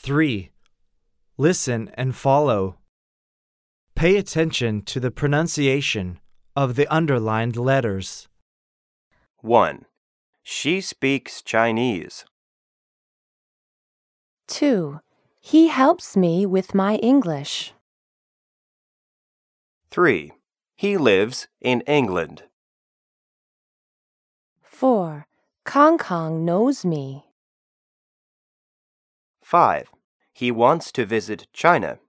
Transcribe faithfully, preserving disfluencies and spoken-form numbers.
three. Listen and follow. Pay attention to the pronunciation of the underlined letters. one. She speaks Chinese. two. He helps me with my English. three. He lives in England. four. Kong Kong knows me. five. He wants to visit China.